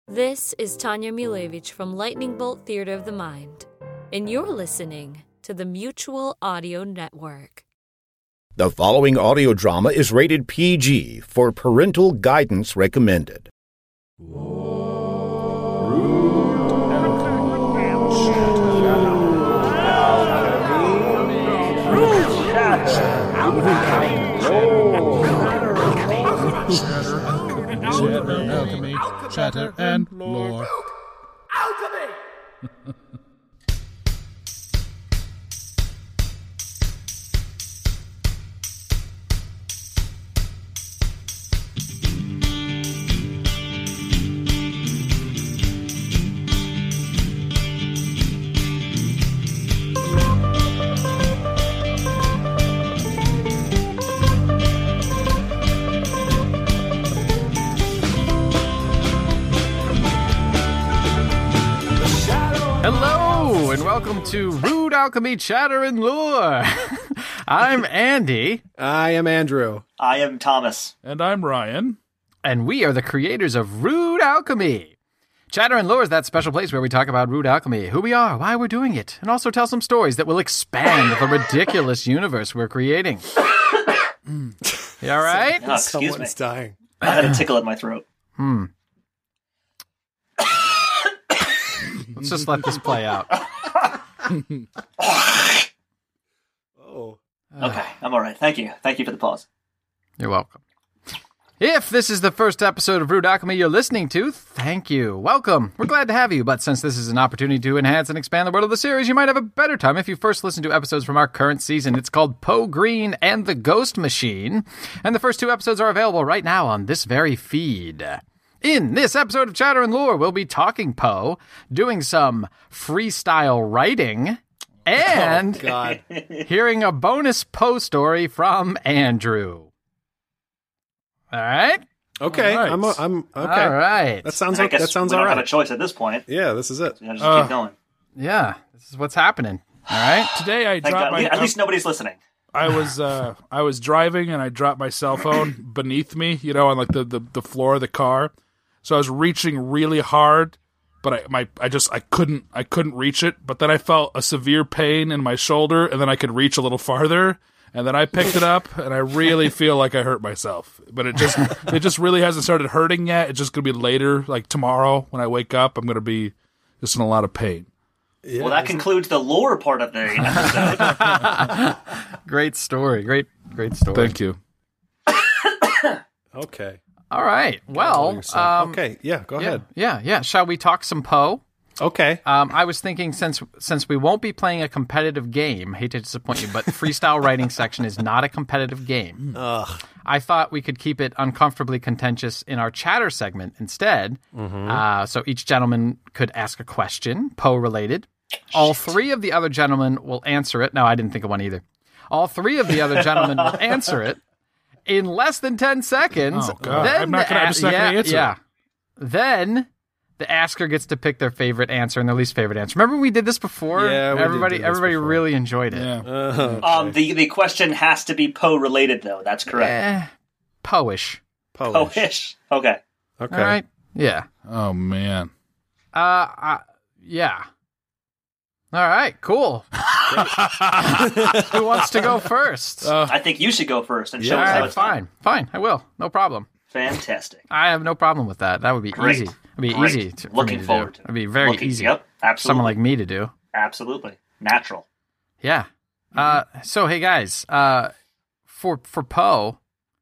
This is Tanya Milevich from Lightning Bolt Theater of the Mind, and you're listening to the Mutual Audio Network. The following audio drama is rated PG for parental guidance recommended. Alchemy, chatter, and lore. Alchemy! Hello, and welcome to Rude Alchemy, Chatter, and Lore. I'm Andy. I am Andrew. I am Thomas. And I'm Ryan. And we are the creators of Rude Alchemy. Chatter and Lore is that special place where we talk about Rude Alchemy, who we are, why we're doing it, and also tell some stories that will expand the ridiculous universe we're creating. You all right? Oh, excuse me. Someone's dying. I had a tickle in my throat. Let's just let this play out. Oh. Okay, I'm all right. Thank you. Thank you for the pause. You're welcome. If this is the first episode of Rude Alchemy you're listening to, thank you. Welcome. We're glad to have you, but since this is an opportunity to enhance and expand the world of the series, you might have a better time if you first listen to episodes from our current season. It's called Poe Green and the Ghost Machine, and the first two episodes are available right now on this very feed. In this episode of Chatter and Lore, we'll be talking Poe, doing some freestyle writing, and God. hearing a bonus Poe story from Andrew. All right? Okay. All right. I'm okay. All right. That sounds I guess that sounds we all don't have a right. choice at this point. Yeah, this is it. You know, just keep going. Yeah, this is what's happening. All right? Today I Thank dropped God. my... At least nobody's listening. I was driving and I dropped my cell phone beneath me, you know, on like the floor of the car. So I was reaching really hard, but I couldn't reach it. But then I felt a severe pain in my shoulder, and then I could reach a little farther. And then I picked it up, and I really feel like I hurt myself. But it just really hasn't started hurting yet. It's just gonna be later, like tomorrow when I wake up. I'm gonna be just in a lot of pain. Yeah, Well, that concludes the lore part of the episode. Great story. Great story. Thank you. okay. All right. Well, Okay. Yeah. Go ahead. Yeah. Shall we talk some Poe? Okay. I was thinking since we won't be playing a competitive game, hate to disappoint you, but freestyle writing section is not a competitive game. Ugh. I thought we could keep it uncomfortably contentious in our chatter segment instead. So each gentleman could ask a question, Poe related. All three of the other gentlemen will answer it. No, I didn't think of one either. All three of the other gentlemen will answer it in less than 10 seconds. Oh, God. I'm not just not going to answer. Yeah. Then the asker gets to pick their favorite answer and their least favorite answer. Remember we did this before? Yeah, we did everybody do this before. really enjoyed it. Yeah. The question has to be Poe related, though. That's correct. Poish. Polish. Poe-ish. Okay. Okay. All right. Yeah. Oh man. Yeah. All right. Cool. Who wants to go first? I think you should go first and show All us how right. it's done. Fine. I will. No problem. Fantastic. I have no problem with that. That would be Great. easy. It'd be Great. easy for Looking me to forward do. to it. It'd be very Looking- easy. Yep. Absolutely. Someone like me to do. Absolutely. Natural. Yeah. So hey guys, for Poe,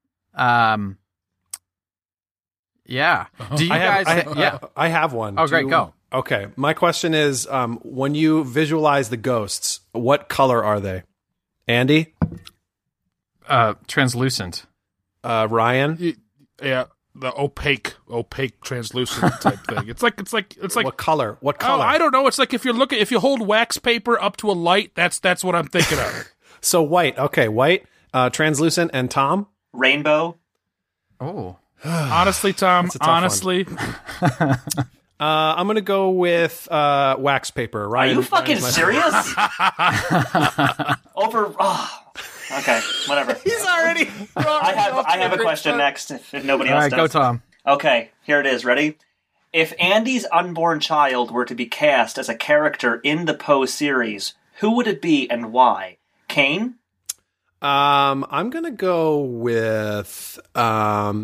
yeah. Do you guys? Yeah. I have one. Oh, great, go. Okay. My question is, when you visualize the ghosts, what color are they? Andy? Translucent. Ryan? Yeah. The opaque, translucent type thing. It's like. What color? What Oh, color? I don't know. It's like if you hold wax paper up to a light, that's what I'm thinking of. So white. Okay, white, translucent, and Tom? Rainbow. Oh. Honestly, Tom. That's a tough one. Honestly, I'm going to go with wax paper. Are Ryan, you fucking Ryan's my- serious? Okay, whatever. He's already. I have a question next if nobody All else right, does. go Tom. Okay, here it is. Ready? If Andy's unborn child were to be cast as a character in the Poe series, who would it be and why? Kane? I'm gonna go with Pa.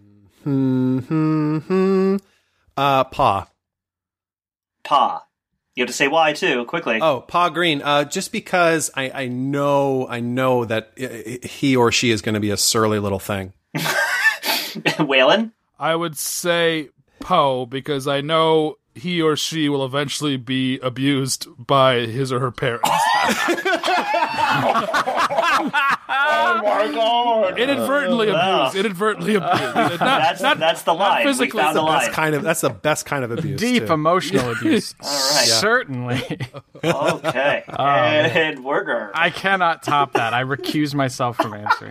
Pa. You have to say why too, quickly. Oh, Pa Green. Just because I know that he or she is going to be a surly little thing. Waylon? I would say Poe because I know he or she will eventually be abused by his or her parents. Oh my god! Inadvertently abused. That's the line. We physically. found the line. That's the best kind of abuse. Deep too. emotional abuse. All right. Certainly. Okay. And Werner. I cannot top that. I recuse myself from answering.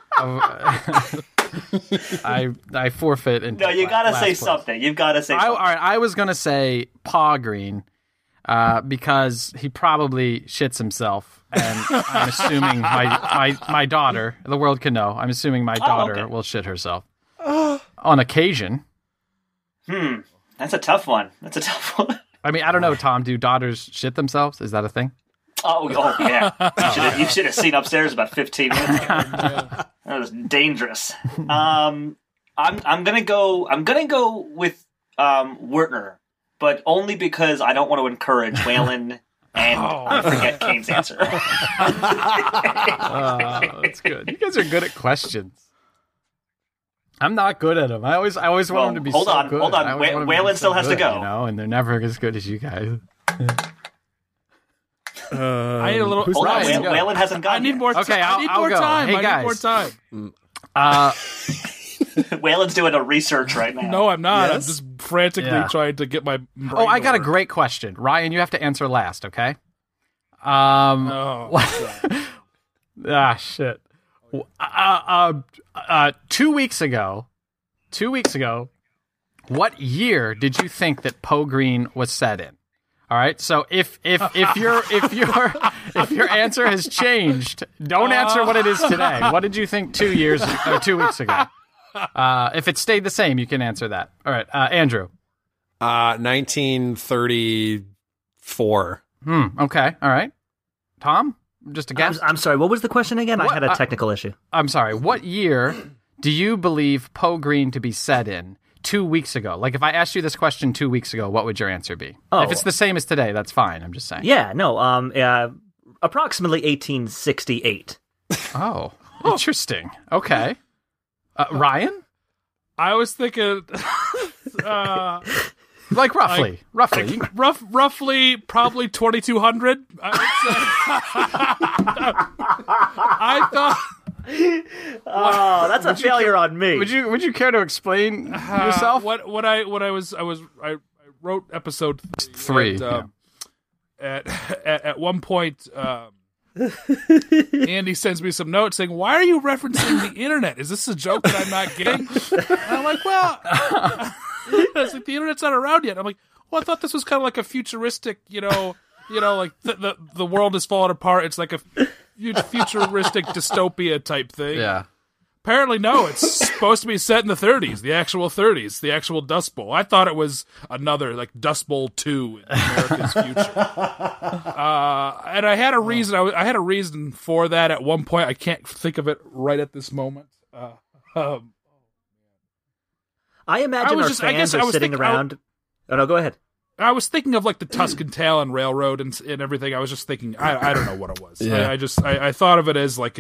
I forfeit. No, you gotta say something. You've gotta say something. All right, I was gonna say Pa Green, because he probably shits himself, and I'm assuming my daughter, the world can know. I'm assuming my daughter will shit herself on occasion. That's a tough one. I mean, I don't know, Tom. Do daughters shit themselves? Is that a thing? Oh yeah. You should have seen upstairs about 15 minutes ago. That was dangerous. I'm gonna go with Werner, but only because I don't want to encourage Waylon and forget Kane's answer. That's good. You guys are good at questions. I'm not good at them. I always want them to be hold so on, good. hold on. I always want them to be Waylon still so has to good, go. you know, and they're never as good as you guys. I need a little. Hold on, Ryan, Waylon hasn't gone I need yet. more time. Okay, I need I'll more go. time. Hey, I guys. need more time. Waylon's doing a research right now. No, I'm not. Yes? I'm just frantically trying to get my brain Oh, I got a to work. great question. Ryan, you have to answer last, okay? Oh, Shit. 2 weeks ago, what year did you think that Poe Green was set in? All right. So if your answer has changed, don't answer what it is today. What did you think 2 weeks ago? If it stayed the same, you can answer that. All right, Andrew. 1934. Okay. All right. Tom, just a guess. I'm sorry, what was the question again? I had a technical issue. I'm sorry. What year do you believe Poe Green to be set in 2 weeks ago? Like, if I asked you this question 2 weeks ago, what would your answer be? Oh. If it's the same as today, that's fine. I'm just saying. Yeah, no, approximately 1868. Oh, interesting. Okay. Ryan? I was thinking, Like roughly. roughly, probably 2200. I thought. Oh, that's a failure on me. Would you care to explain yourself? I wrote episode 3. At one point, Andy sends me some notes saying, "Why are you referencing the internet? Is this a joke that I'm not getting?" And I'm like, "Well, it's like the internet's not around yet." I'm like, "Well, I thought this was kind of like a futuristic, like the world is falling apart. It's like a futuristic dystopia type thing." Yeah. Apparently, no. It's supposed to be set in the 30s, the actual 30s, the actual Dust Bowl. I thought it was another, like, Dust Bowl 2 in America's future. And I had a reason. I had a reason for that at one point. I can't think of it right at this moment. I imagine our fans are sitting around. Oh, no, go ahead. I was thinking of, like, the Tuscan Talon Railroad and everything. I was just thinking, I don't know what it was. Yeah. I thought of it as, like,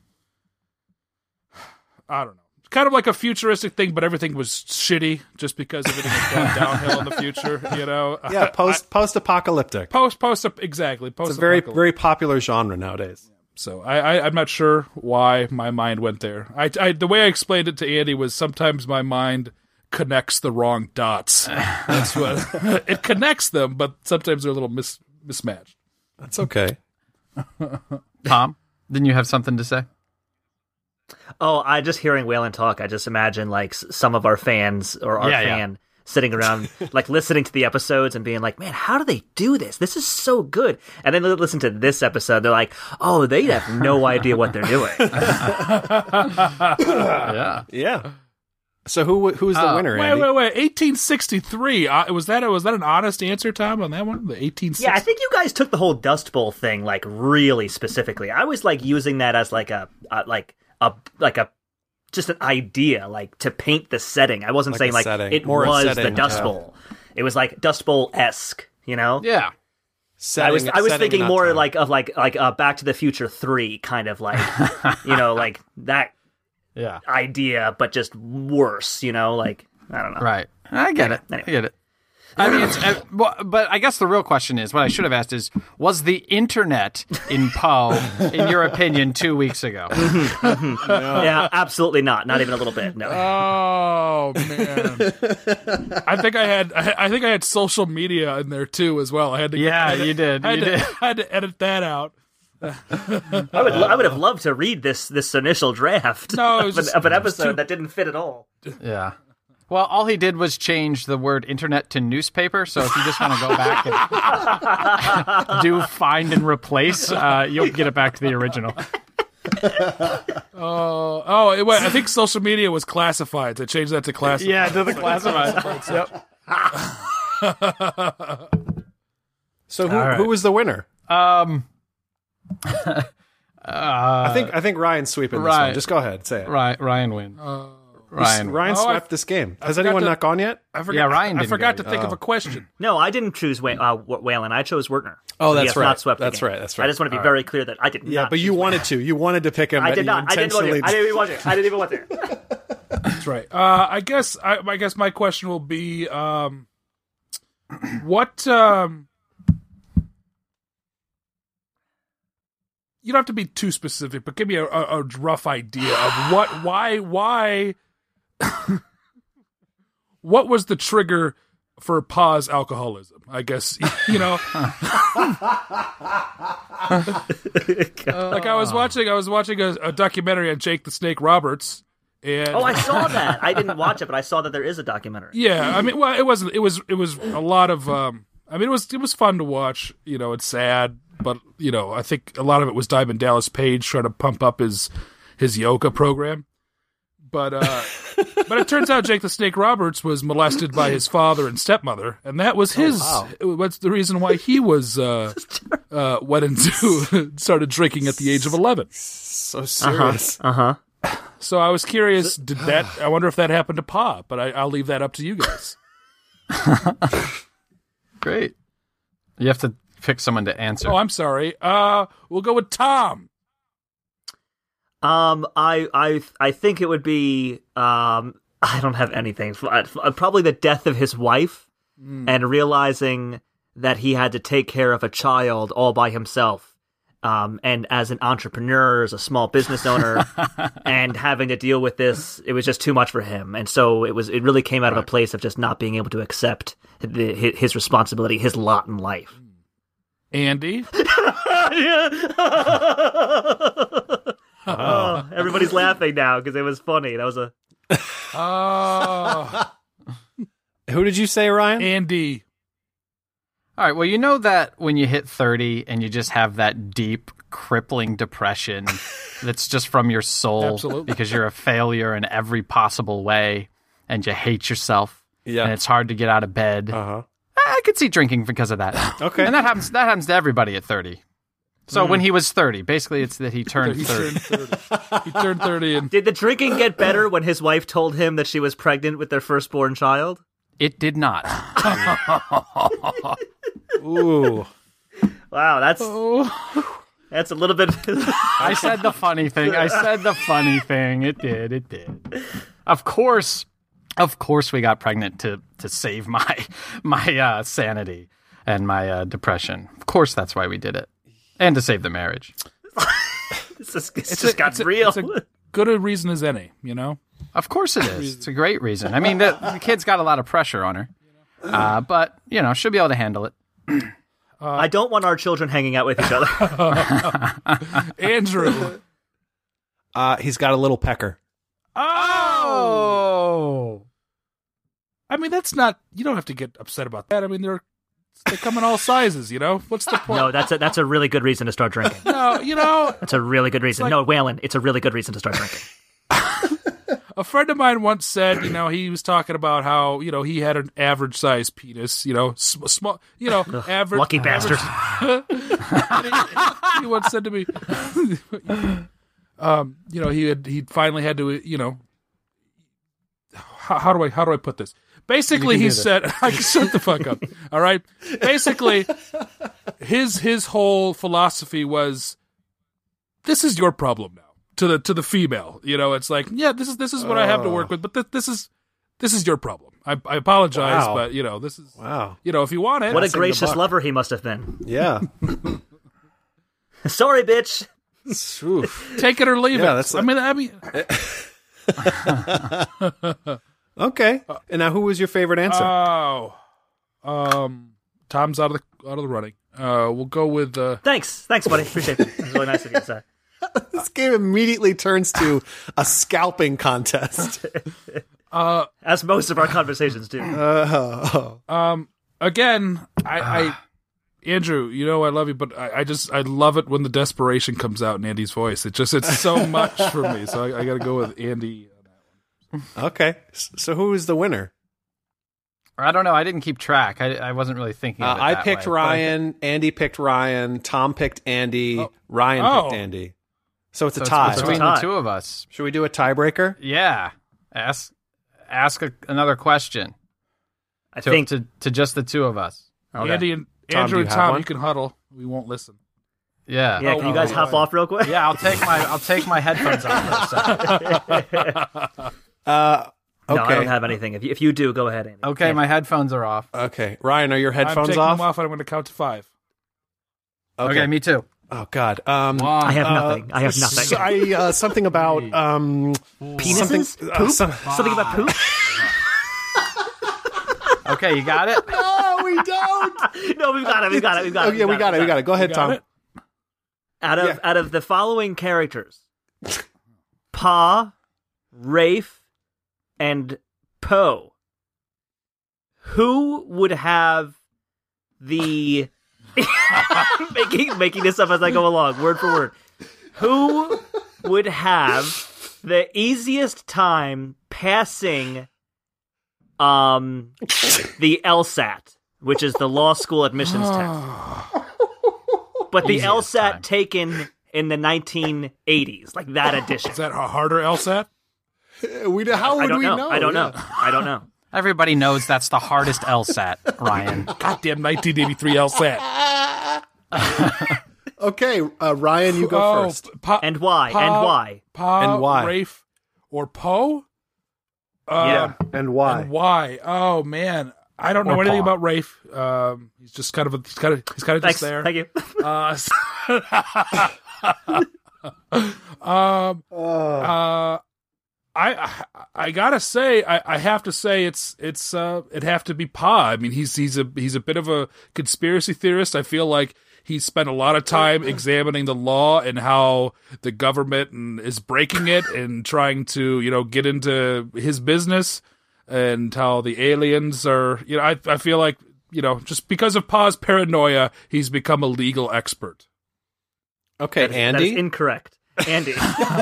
I don't know. Kind of like a futuristic thing, but everything was shitty just because everything was going downhill in the future, Yeah, post-apocalyptic. Exactly. It's a very, very popular genre nowadays. So I'm not sure why my mind went there. The way I explained it to Andy was sometimes my mind connects the wrong dots. That's what it connects them, but sometimes they're a little mismatched. That's okay. Tom, didn't you have something to say? Oh, I just hearing Waylon talk, I just imagine like some of our fans or our fan sitting around like listening to the episodes and being like, man, how do they do this? This is so good. And then they listen to this episode, they're like, oh, they have no idea what they're doing. Yeah. Yeah. So who's the winner? Wait, Andy? 1863. Was that an honest answer, Tom, on that one? The 1860. Yeah, I think you guys took the whole Dust Bowl thing like really specifically. I was like using that as like a just an idea, like to paint the setting. I wasn't saying like setting. it More a was setting, the Dust yeah. Bowl. It was like Dust Bowl-esque, you know? Yeah. I was thinking not more time. like of Back to the Future 3 kind of like like that Yeah. idea, but just worse, like I don't know. Right. I get it. Anyway. I get it. I mean, but I guess the real question is, what I should have asked is, was the internet in Poe, in your opinion, 2 weeks ago? Yeah, absolutely not. Not even a little bit. No. Oh man, I think I had social media in there too as well. I had to. Yeah, you did. I You did. had to edit that out. I would have loved to read this initial draft No, it was of an just- episode that didn't fit at all. Yeah. Well, all he did was change the word internet to newspaper, so if you just want to go back and do find and replace, you'll get it back to the original. I think social media was classified. So I changed that to classified. Yeah, to the classified. Yep. So who was the winner? I I think Ryan's sweeping this Ryan. one. Just go ahead, say it. Ryan win. Ryan. Ryan Oh, swept this game. Has forgot anyone to- not gone yet? I forgot, Yeah, Ryan I didn't forgot go. to think of a question. No, I didn't choose Waylon. I chose Wertner. Oh, So he that's has right. Not swept the That's game. right. That's right. I just want to be very clear that I did Yeah, not. but you choose wanted to. You wanted to pick him. I but did you not. I didn't want to. intentionally- I didn't even want to. I didn't even want to. That's right. I guess my question will be, what? You don't have to be too specific, but give me a rough idea of why. What was the trigger for Pa's alcoholism? I guess Like I was watching a documentary on Jake the Snake Roberts, and Oh, I saw that. I didn't watch it, but I saw that there is a documentary. yeah, I mean, well, it wasn't. It was a lot of. I mean, it was fun to watch. It's sad, but I think a lot of it was Diamond Dallas Page trying to pump up his yoga program. But it turns out Jake the Snake Roberts was molested by his father and stepmother, and that was his. That's the reason why he was went into started drinking at the age of 11. So serious. So I was curious. I wonder if that happened to Pa? But I'll leave that up to you guys. Great. You have to pick someone to answer. Oh, I'm sorry. We'll go with Tom. I think it would be I don't have anything. Probably the death of his wife and realizing that he had to take care of a child all by himself. And as an entrepreneur, as a small business owner, and having to deal with this, it was just too much for him. And so it really came out of a place of just not being able to accept his responsibility, his lot in life. Andy. Oh, everybody's laughing now because it was funny. That was a Oh, Who did you say, Ryan? Andy. All right. Well, you know that when you hit 30 and you just have that deep, crippling depression that's just from your soul Absolutely. because you're a failure in every possible way and you hate yourself. Yeah. And it's hard to get out of bed. Uh-huh. I could see drinking because of that. Okay. And that happens to everybody at 30. So when he was 30, basically it's that he turned 30. He turned 30 and Did the drinking get better when his wife told him that she was pregnant with their firstborn child? It did not. Ooh. Wow, that's a little bit. I said the funny thing. It did. Of course we got pregnant to save my sanity and my depression. Of course that's why we did it. And to save the marriage. It's just got real. It's a good a reason as any, Of course it is. It's a great reason. I mean, the kid's got a lot of pressure on her. But, she'll be able to handle it. I don't want our children hanging out with each other. Andrew. He's got a little pecker. Oh! I mean, that's not. You don't have to get upset about that. I mean, they come in all sizes. What's the point? No, that's a really good reason to start drinking. No, That's a really good reason. No, Waylon, it's a really good reason to start drinking. a friend of mine once said, he was talking about how, he had an average size penis, small, average. Lucky bastard. He once said to me, he finally had to, how do I put this? Basically, he said, shut the fuck up. All right. Basically, his whole philosophy was, this is your problem now. To the female, it's like, yeah, this is what I have to work with, but this is your problem. I apologize, but this is wow. If you want it, what a gracious lover he must have been. Yeah. Sorry, bitch. Take it or leave it. That's okay. And now, who was your favorite answer? Tom's out of the running. We'll go with. Thanks, buddy. Appreciate it. It was really nice of you to say. This game immediately turns to a scalping contest. As most of our conversations do. Again, I Andrew, I love you, but I love it when the desperation comes out in Andy's voice. It's so much for me. So I got to go with Andy on that one. Okay. So who is the winner? I don't know. I didn't keep track. I wasn't really thinking of it I that picked way, Ryan. Andy picked Ryan. Tom picked Andy. Ryan picked Andy. So it's a tie. It's between the two of us. Should we do a tiebreaker? Yeah. Ask another question. I think to just the two of us. Okay. Andy and Andrew and Tom, you can huddle. We won't listen. Yeah. Yeah. Can you guys hop off real quick? Yeah. I'll take my headphones off for a second. Okay. No, I don't have anything. If you do, go ahead, Andy. Okay, my headphones are off. Okay. Ryan, are your headphones I'm taking off? them off, and I'm going to count to 5. Okay, me too. Oh God. I have nothing. Something about penises. Poop. Something about poop. Okay, you got it. No, we don't. No, we've got it. Okay, we got it. Go ahead, Tom. Out of the following characters, Pa, Rafe, and Poe, who would have the making this up as I go along, word for word. Who would have the easiest time passing the LSAT, which is the law school admissions test? But the LSAT taken in the 1980s, like that edition. Is that a harder LSAT? How would we know? I don't know. Everybody knows that's the hardest LSAT, Ryan. Goddamn 1983 LSAT. Okay, Ryan, you go first. And why? And why? Rafe or Poe? Yeah. And why? And why? Oh man, I don't know anything about Rafe. He's just kind of just there. Thank you. I gotta say, I have to say it'd have to be Pa. I mean, he's a bit of a conspiracy theorist. I feel like he spent a lot of time examining the law and how the government is breaking it and trying to get into his business, and how the aliens are. I feel like just because of Pa's paranoia, he's become a legal expert. Okay, Andy, that is incorrect. Andy.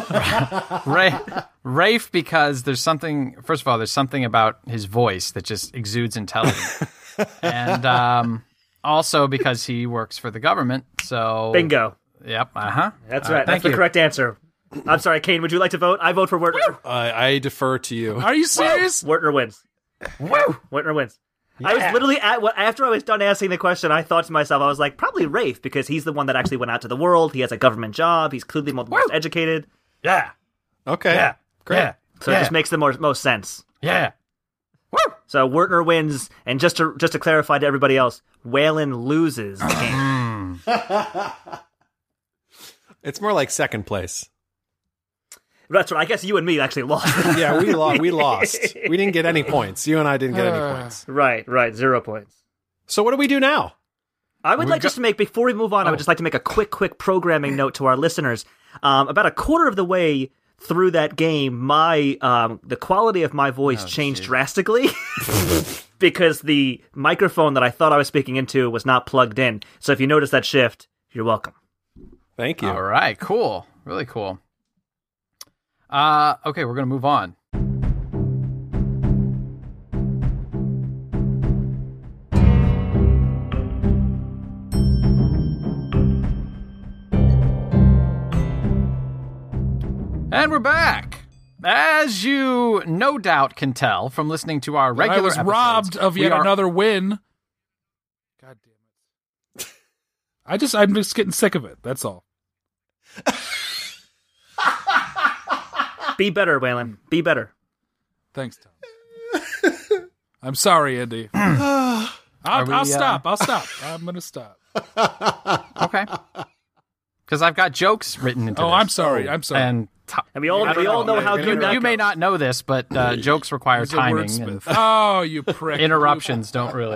Rafe, because there's something about his voice that just exudes intelligence. And also because he works for the government, so... Bingo. Yep, uh-huh. That's right. That's the correct answer. I'm sorry, Kane, would you like to vote? I vote for Wertner. I defer to you. Are you serious? Wertner wins. Woo! Wertner wins. Yeah. I was literally after I was done asking the question, I thought to myself, I was like, probably Rafe, because he's the one that actually went out to the world. He has a government job. He's clearly the most educated. Yeah. Okay. Yeah. Great. Yeah. So it just makes the most sense. Yeah. Woo! So Wertner wins, and just to clarify to everybody else, Waylon loses the game. It's more like second place. That's right. I guess you and me actually lost. Yeah, we lost. We didn't get any points. You and I didn't get any points. Right. 0 points. So what do we do now? I would like just to make, before we move on, I would just like to make a quick programming note to our listeners. About a quarter of the way through that game, the quality of my voice changed drastically because the microphone that I thought I was speaking into was not plugged in. So if you notice that shift, you're welcome. Thank you. All right, cool. Really cool. Okay, we're going to move on. And we're back. As you no doubt can tell from listening to our regular I was episodes, robbed of yet another win. God damn it. I'm just getting sick of it. That's all. Be better, Waylon. Be better. Thanks, Tom. I'm sorry, Andy. I'll stop. I'm going to stop. Okay. Because I've got jokes written into this. I'm sorry. And we all know how good that you may not know this, but jokes require He's a timing. wordsmith. Oh, you prick. Interruptions don't really.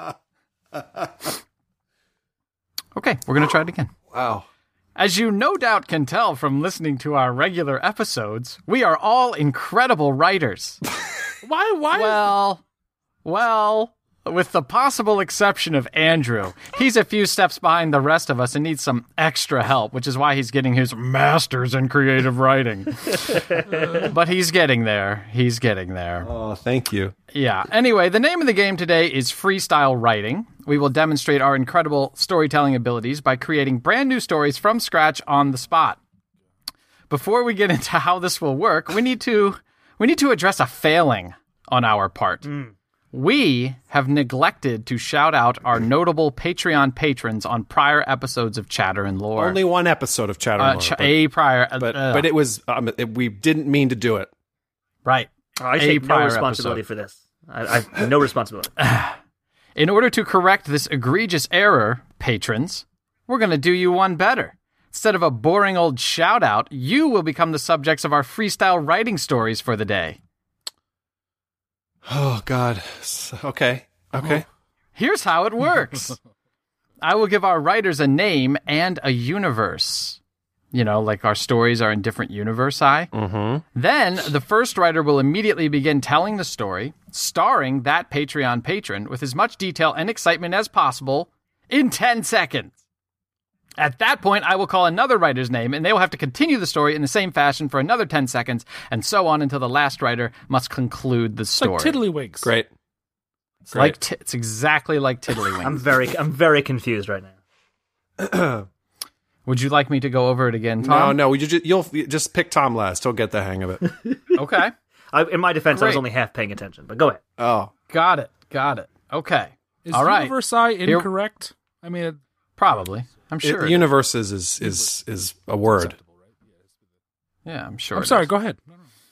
Okay, we're going to try it again. Wow. As you no doubt can tell from listening to our regular episodes, we are all incredible writers. Why? Well, with the possible exception of Andrew. He's a few steps behind the rest of us and needs some extra help, which is why he's getting his master's in creative writing. But he's getting there. He's getting there. Oh, thank you. Yeah. Anyway, the name of the game today is Freestyle Writing. We will demonstrate our incredible storytelling abilities by creating brand new stories from scratch on the spot. Before we get into how this will work, we need to address a failing on our part. We have neglected to shout out our notable Patreon patrons on prior episodes of Chatter and Lore. Only one episode of Chatter and Lore. But it was we didn't mean to do it. Right. I take no responsibility for this. I have no responsibility. In order to correct this egregious error, patrons, we're going to do you one better. Instead of a boring old shout-out, you will become the subjects of our freestyle writing stories for the day. Oh, God. Okay. Here's how it works. I will give our writers a name and a universe. You know, like our stories are in different universi. Mm-hmm. Then the first writer will immediately begin telling the story, starring that Patreon patron with as much detail and excitement as possible in 10 seconds. At that point, I will call another writer's name, and they will have to continue the story in the same fashion for another 10 seconds, and so on until the last writer must conclude the story. It's like Tiddlywinks. Great. It's exactly like Tiddlywinks. I'm very confused right now. Would you like me to go over it again, Tom? No. You'll just pick Tom last. He'll get the hang of it. Okay. In my defense, I was Great. only half paying attention, but go ahead. Oh. Got it. Okay. Is All right. Universi incorrect? I mean, Probably. I'm sure. Universes is a word. Yeah, I'm sure. I'm sorry. Go ahead.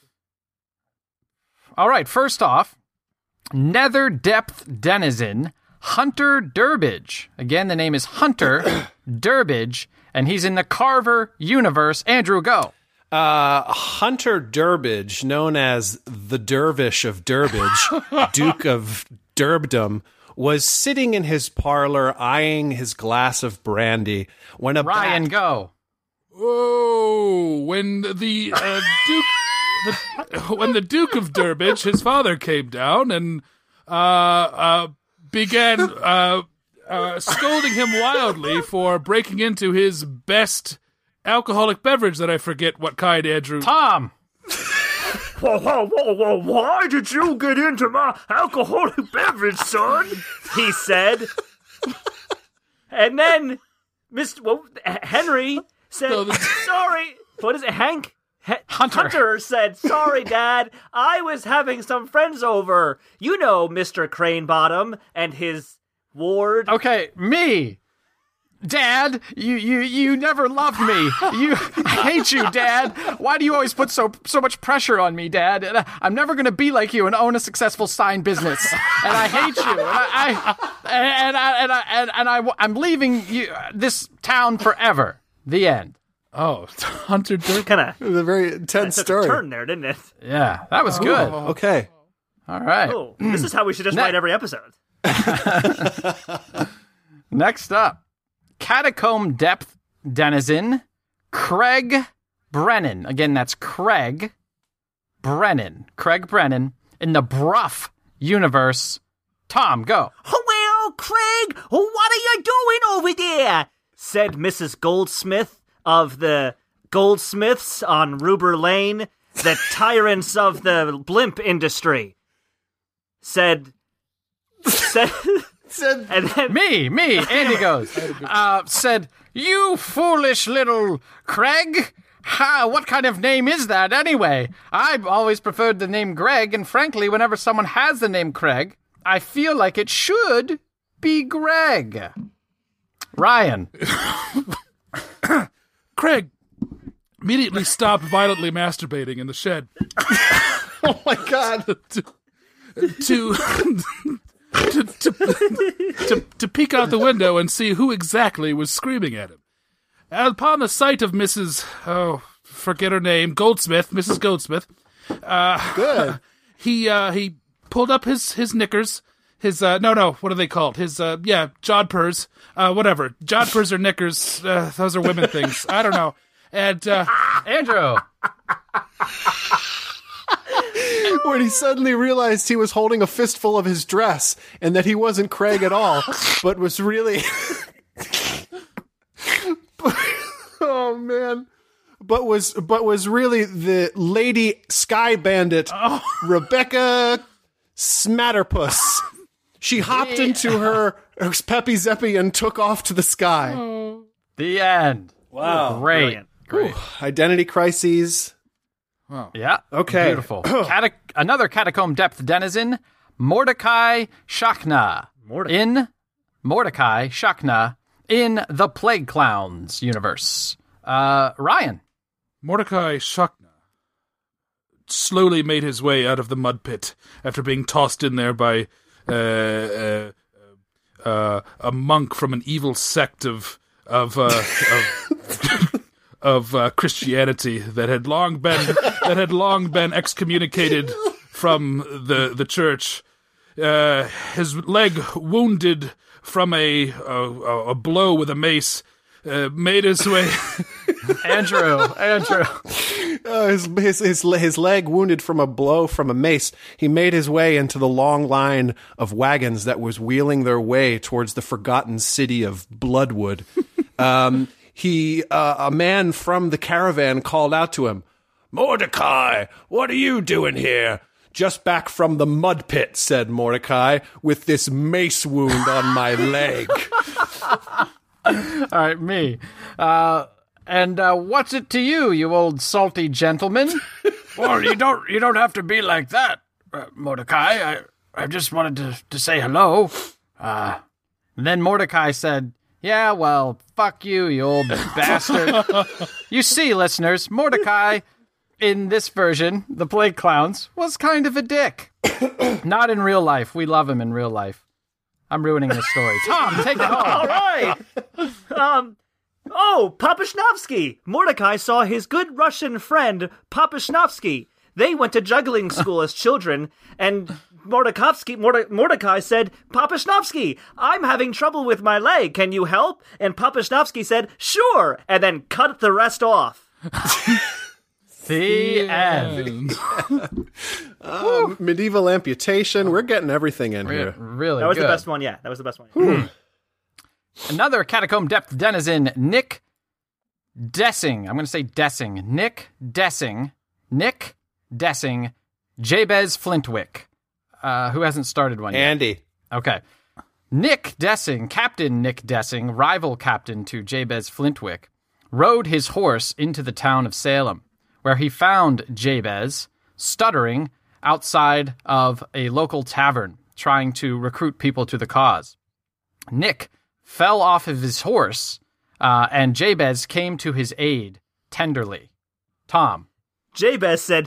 All right. First off, Nether Depth Denizen Hunter Durbridge. Again, the name is Hunter Durbridge, and he's in the Carver universe. Andrew, go. Hunter Durbridge, known as the Dervish of Durbridge, Duke of Derbdom, was sitting in his parlor eyeing his glass of brandy when a Ryan, go. Oh, when the Duke of Durbridge, his father, came down and began scolding him wildly for breaking into his best alcoholic beverage that I forget what kind, Andrew. Tom. Whoa, why did you get into my alcoholic beverage, son? He said. And then Henry said, sorry. What is it, Hank? Hunter said, sorry, Dad. I was having some friends over. You know Mr. Cranebottom and his ward. Okay, me. Dad, you never loved me. I hate you, Dad. Why do you always put so much pressure on me, Dad? I'm never going to be like you and own a successful sign business. And I hate you. I'm leaving this town forever. The end. Oh, Hunter Durbridge. Kind of. It was a very intense story. Turn there, didn't it? Yeah, that was good. Okay. All right. Oh, this is how we should just write every episode. Next up. Catacomb Depth Denizen, Craig Brennan. Again, that's Craig Brennan. Craig Brennan in the Bruff universe. Tom, go. Well, Craig, what are you doing over there? Said Mrs. Goldsmith of the Goldsmiths on Ruber Lane, the tyrants of the blimp industry. Said, and then Me, Andy goes. Said, you foolish little Craig. What kind of name is that, anyway? I've always preferred the name Greg, and frankly, whenever someone has the name Craig, I feel like it should be Greg. Ryan. Craig immediately stopped violently masturbating in the shed. Oh my God! to peek out the window and see who exactly was screaming at him. Upon the sight of Mrs. Forget her name, Mrs. Goldsmith. Good. He pulled up his knickers. His what are they called? His jodhpurs. Whatever. Jodhpurs or knickers. Those are women things. I don't know. And Andrew. When he suddenly realized he was holding a fistful of his dress and that he wasn't Craig at all, but was really... Oh, man. But was really the lady sky bandit, Rebecca Smatterpuss. She hopped into her Peppy Zeppy and took off to the sky. The end. Wow. Great. Ooh, identity crises. wow. Yeah. Okay. Beautiful. Another catacomb depth denizen, Mordecai Shachna. Mordecai Shachna in the Plague Clowns universe. Ryan. Mordecai Shachna slowly made his way out of the mud pit after being tossed in there by a monk from an evil sect of Christianity that had long been excommunicated from the church. His leg wounded from a blow with a mace. Made his way. Andrew. His leg wounded from a blow from a mace. He made his way into the long line of wagons that was wheeling their way towards the forgotten city of Bloodwood. A man from the caravan called out to him, "Mordecai, what are you doing here?" "Just back from the mud pit," said Mordecai, "with this mace wound on my leg." All right, me. And what's it to you, you old salty gentleman? Well, you don't have to be like that, Mordecai. I just wanted to say hello. Then Mordecai said, "Yeah, well, fuck you, you old bastard." You see, listeners, Mordecai, in this version, the Plague Clowns, was kind of a dick. Not in real life. We love him in real life. I'm ruining the story. Tom, take it home. All right. Papa Schnapsky. Mordecai saw his good Russian friend, Papa Schnapsky. They went to juggling school as children, and Mordecai said, "Papa Schnapsky, I'm having trouble with my leg. Can you help?" And Papa Schnapsky said, "Sure," and then cut the rest off. The end. Medieval amputation. We're getting everything in here. Really That was good. the best one, yeah. That was the best one. Another catacomb depth denizen, Nick Dessing. I'm going to say Dessing. Nick Dessing, Jabez Flintwick. Who hasn't started one yet? Andy. Okay. Nick Dessing, Captain Nick Dessing, rival captain to Jabez Flintwick, rode his horse into the town of Salem, where he found Jabez stuttering outside of a local tavern, trying to recruit people to the cause. Nick fell off of his horse, and Jabez came to his aid tenderly. Tom. Jabez said,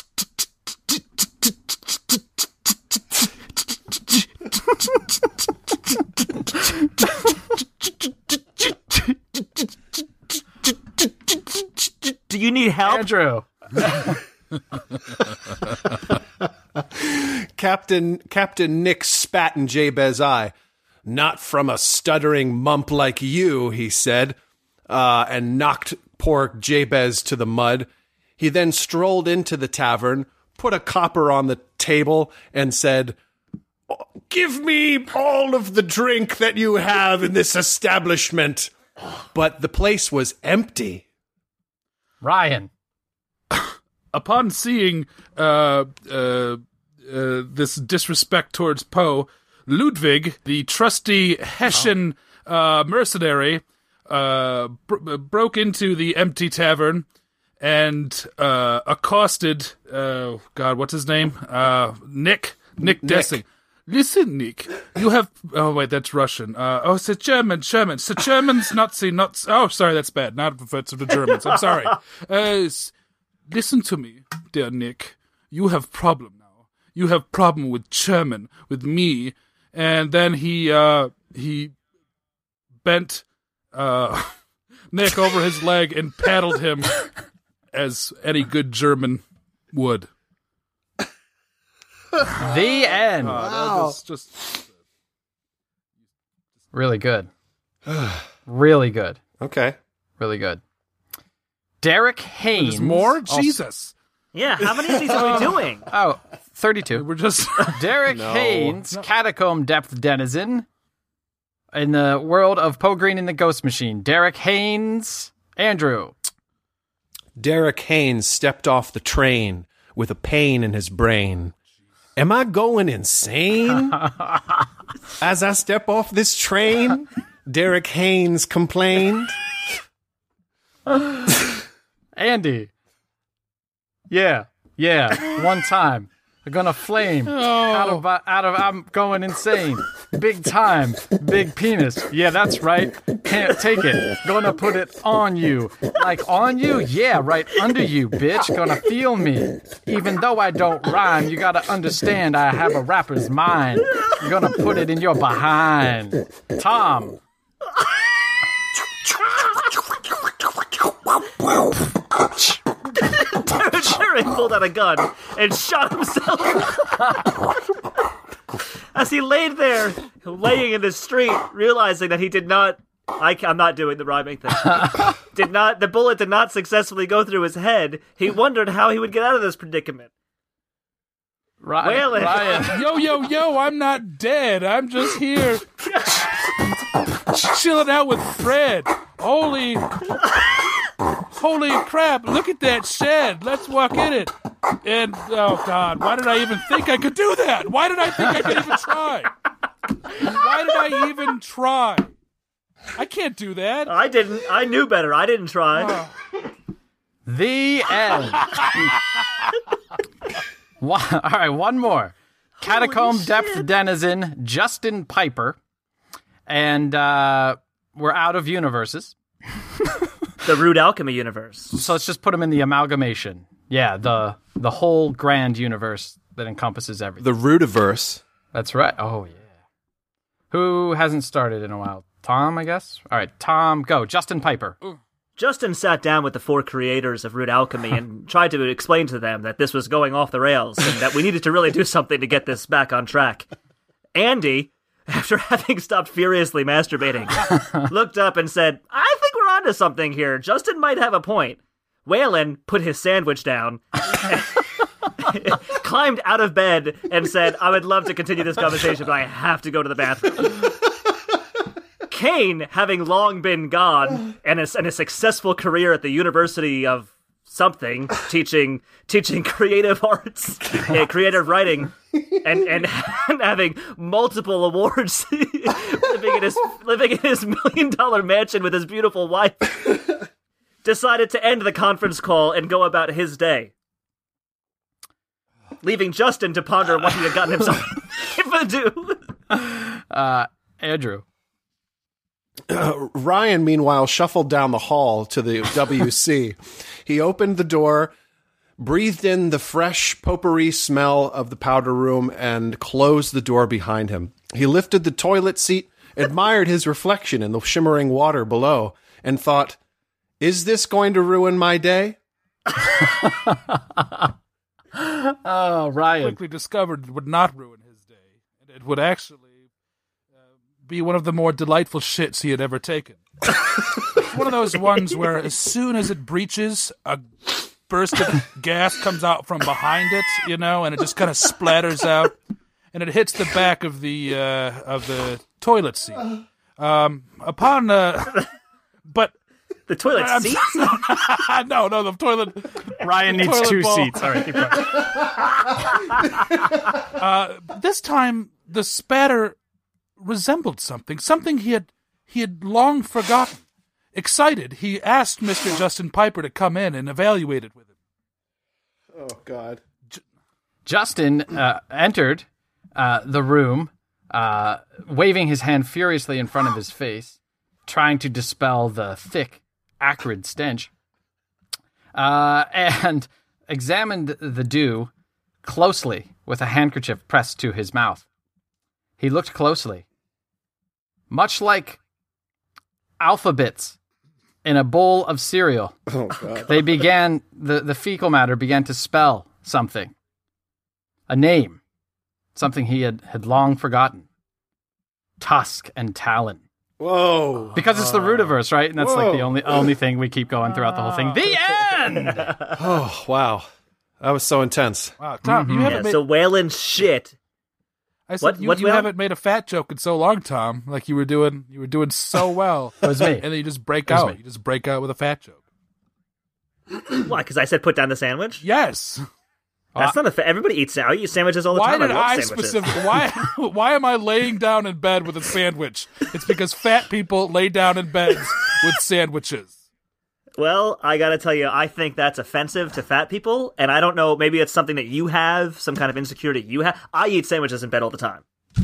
"Do you need help?" Andrew. Captain Nick spat in Jabez's eye. "Not from a stuttering mump like you," he said, and knocked poor Jabez to the mud. He then strolled into the tavern, put a copper on the table, and said, "Give me all of the drink that you have in this establishment." But the place was empty. Ryan. Upon seeing this disrespect towards Poe, Ludwig, the trusty Hessian mercenary, broke into the empty tavern and accosted, what's his name? Nick Dessing. Listen, Nick, you have... Oh, wait, that's Russian. It's a German. It's a German's Nazi. Oh, sorry, that's bad. Not offensive to Germans. I'm sorry. Listen to me, dear Nick. You have problem now. You have problem with German, with me. And then he bent Nick over his leg and paddled him as any good German would. The end. Wow. Just really good. Really good. Okay. Really good. Derek Haynes. There's more? Jesus. Yeah, how many of these are we doing? 32. We're just... Derek Haynes, catacomb depth denizen in the world of Poe Green and the Ghost Machine. Derek Haynes. Andrew. Derek Haynes stepped off the train with a pain in his brain. Am I going insane? As I step off this train, Derek Haynes complained. Andy. Yeah. One time. I'm gonna flame. Out of I'm going insane. Big time. Big penis. Yeah, that's right. Can't take it. Gonna put it on you. Like on you? Yeah, right under you, bitch. Gonna feel me. Even though I don't rhyme, you gotta understand I have a rapper's mind. You're gonna put it in your behind. Tom. Derek pulled out a gun and shot himself as he laid there, laying in the street, realizing that he did not. I'm not doing the rhyming thing. The bullet did not successfully go through his head. He wondered how he would get out of this predicament. Ryan. Yo, I'm not dead. I'm just here chilling out with Fred. Holy crap, look at that shed. Let's walk in it. And, oh, God, why did I even think I could do that? Why did I think I could even try? Why did I even try? I can't do that. I didn't. I knew better. I didn't try. The end. All right, one more. Catacomb Depth Denizen, Justin Piper. And we're out of universes. The Rude Alchemy universe. So let's just put them in the amalgamation. Yeah, the whole grand universe that encompasses everything. The Rudiverse. That's right. Oh, yeah. Who hasn't started in a while? Tom, I guess? All right, Tom, go. Justin Piper. Justin sat down with the 4 creators of Rude Alchemy and tried to explain to them that this was going off the rails and that we needed to really do something to get this back on track. Andy, after having stopped furiously masturbating, looked up and said, I think we're onto something here. Justin might have a point. Waylon put his sandwich down, climbed out of bed, and said, I would love to continue this conversation, but I have to go to the bathroom. Kane, having long been gone, and a successful career at the University of something, teaching creative arts, creative writing, and having multiple awards, living in his $1 million mansion with his beautiful wife, decided to end the conference call and go about his day, leaving Justin to ponder what he had gotten himself into. Andrew. Ryan, meanwhile, shuffled down the hall to the WC. He opened the door, breathed in the fresh potpourri smell of the powder room, and closed the door behind him. He lifted the toilet seat, admired his reflection in the shimmering water below, and thought, is this going to ruin my day? Oh, Ryan. Quickly discovered it would not ruin his day. It would actually be one of the more delightful shits he had ever taken. One of those ones where as soon as it breaches, a burst of gas comes out from behind it, and it just kind of splatters out, and it hits the back of the toilet seat. But the toilet seat? No, the toilet. Ryan the needs toilet 2 bowl. seats. All right, keep going. This time, the spatter resembled something he had long forgotten. Excited, he asked Mr. Justin Piper to come in and evaluate it with him. Oh, God. Justin entered the room, waving his hand furiously in front of his face, trying to dispel the thick, acrid stench, and examined the dew closely with a handkerchief pressed to his mouth. He looked closely. Much like alphabets in a bowl of cereal, they began, the fecal matter began to spell something. A name. Something he had long forgotten. Tusk and Talon. Whoa. Because it's the Rootiverse, right? And that's like the only thing we keep going throughout the whole thing. The end! Oh, wow. That was so intense. Wow, Tom, you haven't made... So Waylon shit. I said you haven't made a fat joke in so long, Tom. Like you were doing so well. It was me. And then you just break out. You just break out with a fat joke. Why? Because I said put down the sandwich? Yes. That's not a everybody eats I eat sandwiches all the time. Why am I laying down in bed with a sandwich? It's because fat people lay down in beds with sandwiches. Well, I gotta tell you, I think that's offensive to fat people, and I don't know, maybe it's something that you have, some kind of insecurity you have. I eat sandwiches in bed all the time.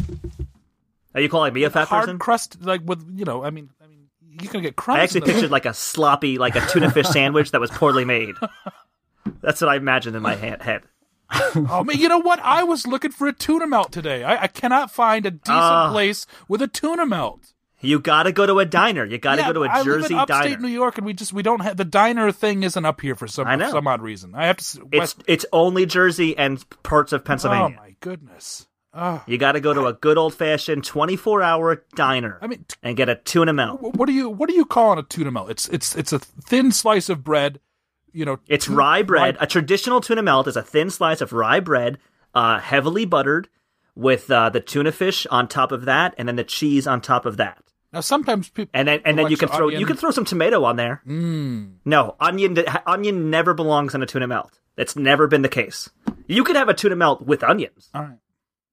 Are you calling me a fat person? Hard crust, like with, I mean, you're gonna get crumbs. I actually pictured like a sloppy, like a tuna fish sandwich that was poorly made. That's what I imagined in my head. Oh man, you know what? I was looking for a tuna melt today. I cannot find a decent place with a tuna melt. You gotta go to a diner. You gotta go to a Jersey diner. I live in upstate diner. New York, and we don't have the diner thing. Isn't up here for some odd reason. I have to. It's only Jersey and parts of Pennsylvania. Oh my goodness! You got to go to a good old fashioned 24-hour diner. And get a tuna melt. What do you call a tuna melt? It's a thin slice of bread. It's rye bread. A traditional tuna melt is a thin slice of rye bread, heavily buttered, with the tuna fish on top of that, and then the cheese on top of that. Now sometimes people and then you can throw some tomato on there. No, onion never belongs in a tuna melt. That's never been the case. You could have a tuna melt with onions. All right.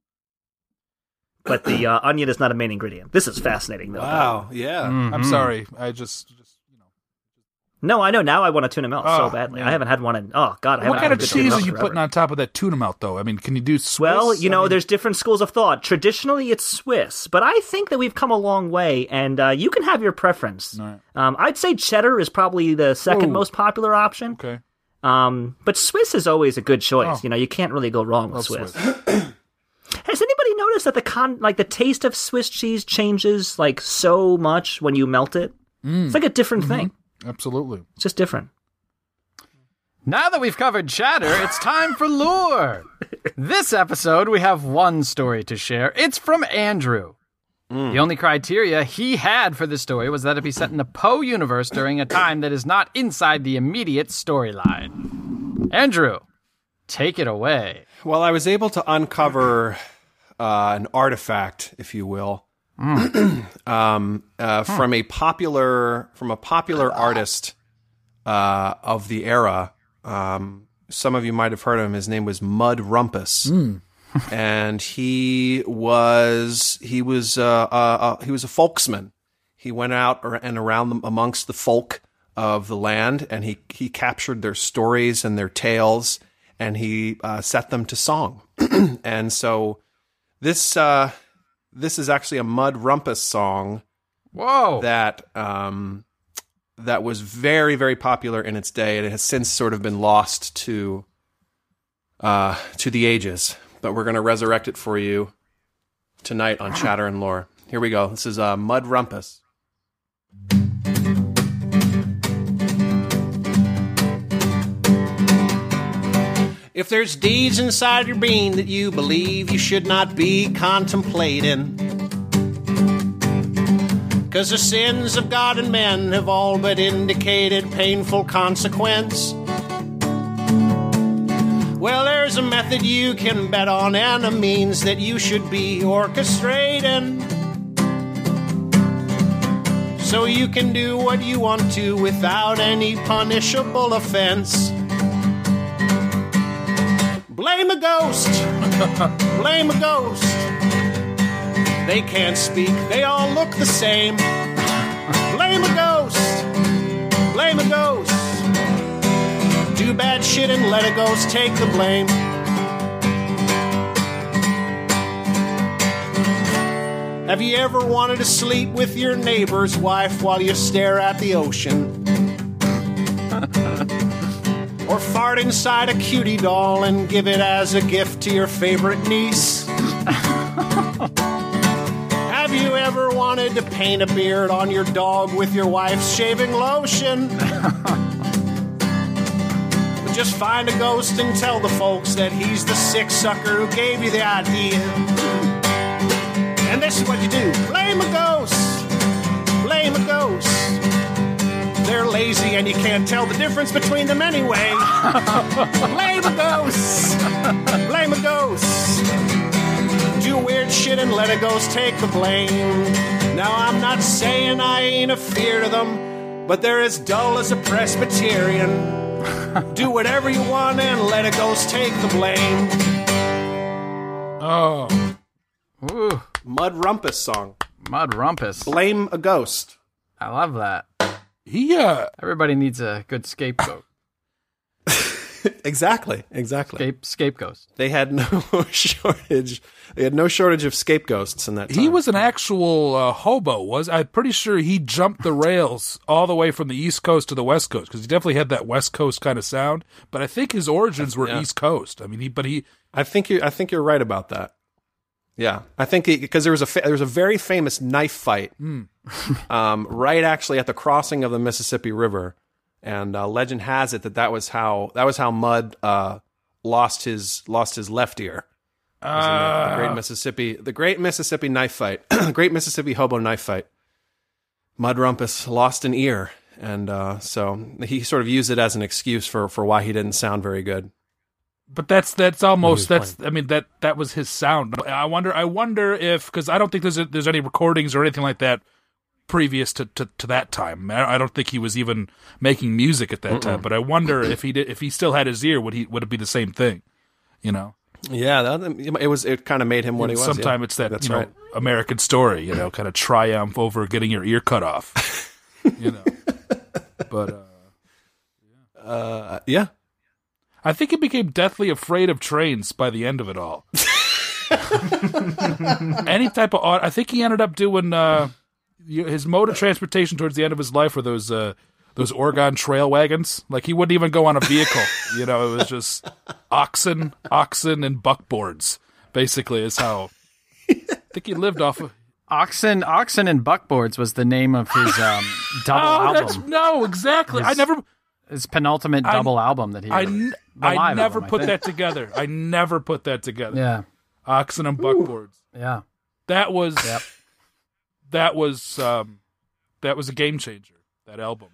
But the onion is not a main ingredient. This is fascinating, though. Wow, yeah. Mm-hmm. I'm sorry. I just No, I know. Now I want a tuna melt so badly. Man. I haven't had one in... Oh, God. I haven't What kind of cheese are you forever. putting on top of that tuna melt, though? I mean, can you do Swiss? Well, there's different schools of thought. Traditionally, it's Swiss. But I think that we've come a long way, and you can have your preference. Right. I'd say cheddar is probably the second most popular option. Okay. But Swiss is always a good choice. You can't really go wrong with Swiss. Has anybody noticed that the taste of Swiss cheese changes like so much when you melt it? It's like a different thing. Absolutely. It's just different. Now that we've covered chatter, it's time for lore. This episode, we have one story to share. It's from Andrew. The only criteria he had for this story was that it be set in the Poe universe during a time that is not inside the immediate storyline. Andrew, take it away. Well, I was able to uncover an artifact, if you will, from a popular artist of the era. Some of you might have heard of him. His name was Mud Rumpus, and he was a folksman. He went out and around amongst the folk of the land, and he captured their stories and their tales, and he set them to song. And so this is actually a Mud Rumpus song. Whoa! That was very, very popular in its day, and it has since sort of been lost to the ages. But we're going to resurrect it for you tonight on Chatter and Lore. Here we go. This is Mud Rumpus. If there's deeds inside your being that you believe you should not be contemplating, 'cause the sins of God and men have all but indicated painful consequence, well, there's a method you can bet on and a means that you should be orchestrating, so you can do what you want to without any punishable offense. Blame a ghost. Blame a ghost. They can't speak. They all look the same. Blame a ghost. blame a ghost. Do bad shit and let a ghost take the blame. Have you ever wanted to sleep with your neighbor's wife while you stare at the ocean? Or fart inside a cutie doll and give it as a gift to your favorite niece? Have you ever wanted to paint a beard on your dog with your wife's shaving lotion? But just find a ghost and tell the folks that he's the sick sucker who gave you the idea. And this is what you do. Blame a ghost. Blame a ghost. They're lazy and you can't tell the difference between them anyway. Blame a ghost. Blame a ghost. Do weird shit and let a ghost take the blame. Now I'm not saying I ain't afeard of them, but they're as dull as a Presbyterian. Do whatever you want and let a ghost take the blame. Oh. Ooh, Mud Rumpus song. Mud Rumpus. Blame a ghost. I love that. Everybody needs a good scapegoat. Exactly. Scapegoat. They had no shortage. They had no shortage of scapegoats in that time. He was an actual hobo. I'm pretty sure he jumped the rails all the way from the East Coast to the West Coast because he definitely had that West Coast kind of sound. But I think his origins were East Coast. I mean, I think you're right about that. Yeah, I think because there was a very famous knife fight, right actually at the crossing of the Mississippi River, and legend has it that was how Mud lost his left ear. The Great Mississippi knife fight, the Great Mississippi hobo knife fight. Mud Rumpus lost an ear, and so he sort of used it as an excuse for why he didn't sound very good. But that was his sound. I wonder if, because I don't think there's any recordings or anything like that previous to that time. I don't think he was even making music at that time. But I wonder if he still had his ear, would it be the same thing? You know? Yeah, it kind of made him what he was. Sometimes it's that right. American story, kind of triumph over getting your ear cut off. But yeah. I think he became deathly afraid of trains by the end of it all. Any type of I think he ended up doing his mode of transportation towards the end of his life were those Oregon trail wagons. Like he wouldn't even go on a vehicle. It was just oxen and buckboards. Basically, is how I think he lived off of. Oxen and buckboards was the name of his double album. No, exactly. His penultimate double album that he I never put that together. I never put that together. Yeah. Oxen and buckboards. Yeah. That was a game changer, that album.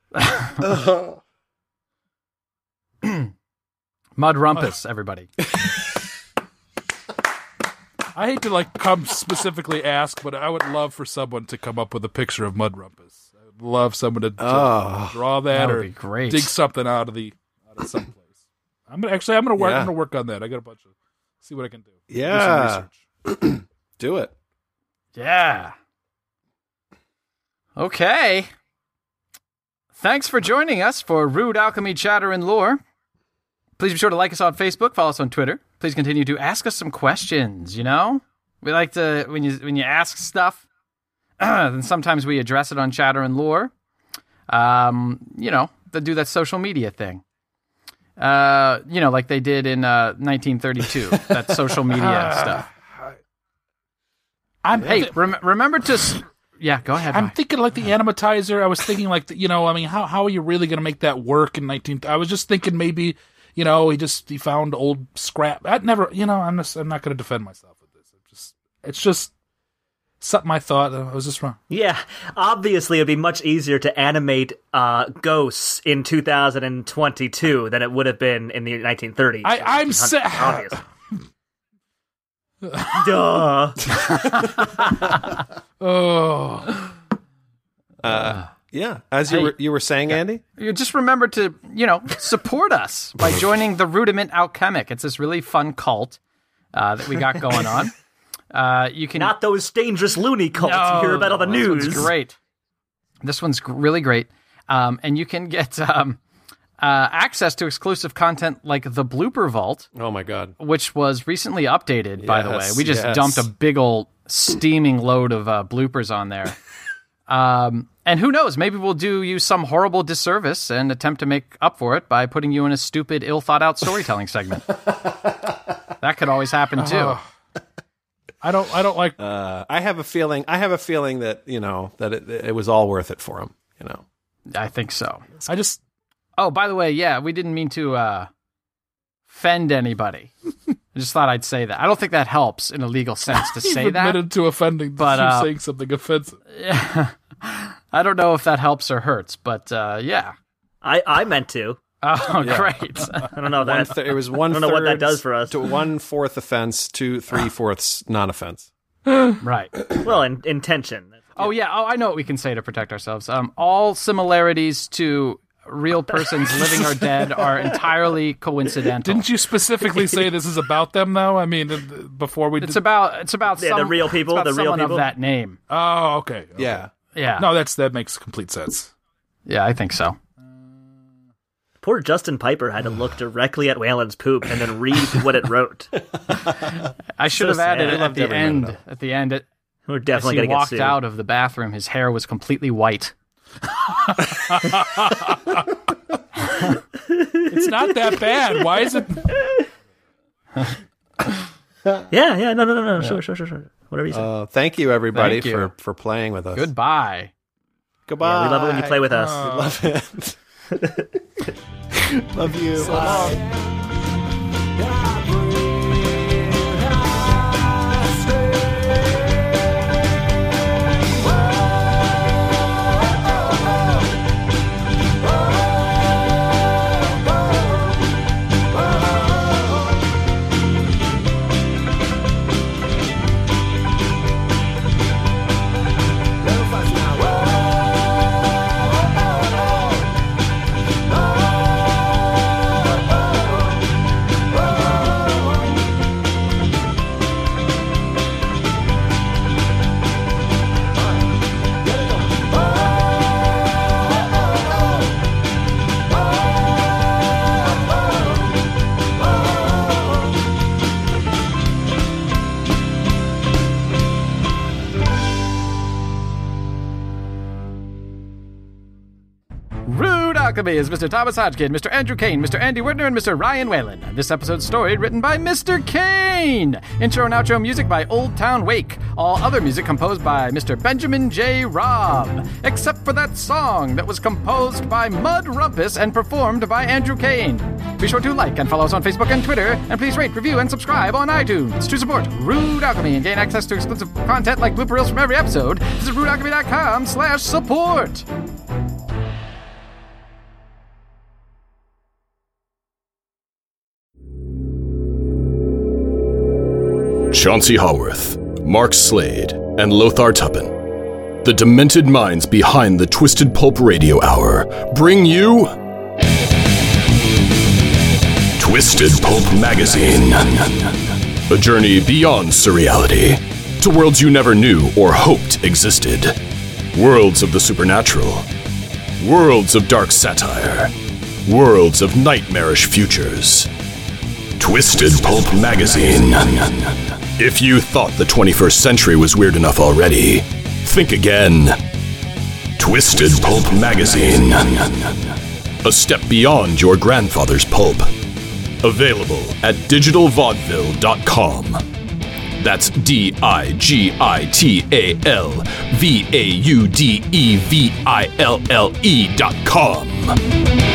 Mud Rumpus, everybody. I hate to come specifically ask, but I would love for someone to come up with a picture of Mud Rumpus. I would love someone to draw that or dig something out of someplace. I'm gonna work on that. I got a bunch of see what I can do. Yeah, do some research. Do it. Yeah. Okay. Thanks for joining us for Rude Alchemy Chatter and Lore. Please be sure to like us on Facebook, follow us on Twitter. Please continue to ask us some questions, We like to, when you ask stuff, then sometimes we address it on Chatter and Lore. They do that social media thing. Like they did in 1932, that social media stuff. Remember to... Yeah, go ahead. I'm thinking like the Animatizer. I was thinking how are you really going to make that work in 19... I was just thinking maybe... he found old scrap. I'm not going to defend myself with this. It's just something I thought. I was just wrong. Yeah, obviously it'd be much easier to animate ghosts in 2022 than it would have been in the 1930s. I'm obvious. Duh. Oh. Yeah, as you were saying, Andy? You just remember to, support us by joining the Rudiment Alchemic. It's this really fun cult that we got going on. You can Not those dangerous loony cults you hear about on the news. This one's great. This one's really great. And you can get access to exclusive content like the Blooper Vault. Oh, my God. Which was recently updated, by the way. We just dumped a big old steaming load of bloopers on there. And who knows, maybe we'll do you some horrible disservice and attempt to make up for it by putting you in a stupid, ill-thought-out storytelling segment. That could always happen, too. I don't like... I have a feeling that, that it was all worth it for him, I think so. I just... Oh, by the way, yeah, we didn't mean to offend anybody. I just thought I'd say that. I don't think that helps in a legal sense to say that. Admitted to offending, but saying something offensive. Yeah, I don't know if that helps or hurts, but yeah. I meant to. Oh, yeah. Great. I don't know that. It was 1/3. I don't know what that does for us. To 1/4 offense, 3/4 non-offense. Right. Well, intention. Oh, yeah. Oh, I know what we can say to protect ourselves. All similarities to real persons living or dead are entirely coincidental. Didn't you specifically say this is about them, though? I mean, before we... It's about the real people, the real people of that name. Oh, okay. Yeah. No, that makes complete sense. Yeah, I think so. Poor Justin Piper had to look directly at Waylon's poop and then read what it wrote. I should have added it at the end. We're definitely going to get sued. He walked out of the bathroom, his hair was completely white. It's not that bad. Why is it? Yeah. No. Sure. Whatever you say. Thank you, everybody, for playing with us. Goodbye. Goodbye. Yeah, we love it when you play with us. We love it. Love you. So long. Alchemy is Mr. Thomas Hodgkin, Mr. Andrew Kane, Mr. Andy Whitner, and Mr. Ryan Whalen. This episode's story written by Mr. Kane. Intro and outro music by Old Town Wake. All other music composed by Mr. Benjamin J. Robb. Except for that song that was composed by Mud Rumpus and performed by Andrew Kane. Be sure to like and follow us on Facebook and Twitter, and please rate, review, and subscribe on iTunes. To support Rude Alchemy and gain access to exclusive content like blooper reels from every episode, visit rudealchemy.com/support. Chauncey Haworth, Mark Slade, and Lothar Tuppen, the demented minds behind the Twisted Pulp Radio Hour, bring you Twisted Pulp Magazine. A journey beyond surreality to worlds you never knew or hoped existed. Worlds of the supernatural. Worlds of dark satire. Worlds of nightmarish futures. Twisted Pulp Magazine. If you thought the 21st century was weird enough already, think again. Twisted Pulp Magazine. A step beyond your grandfather's pulp. Available at digitalvaudeville.com. That's digitalvaudeville.com.